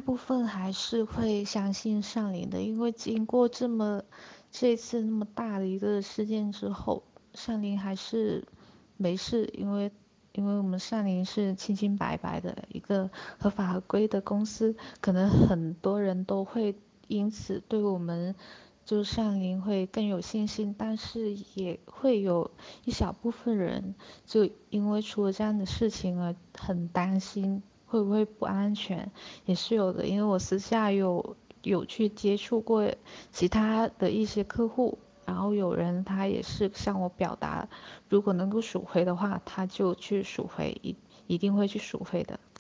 大部分还是会相信上灵的，因为经过这次那么大的一个事件之后，上灵还是没事，因为我们上灵是清清白白的一个合法合规的公司，可能很多人都会因此对我们就上灵会更有信心，但是也会有一小部分人就因为出了这样的事情而很担心会不会不安全，也是有的。因为我私下有去接触过其他的一些客户，然后有人他也是向我表达，如果能够赎回的话，他就去赎回，一定会去赎回的。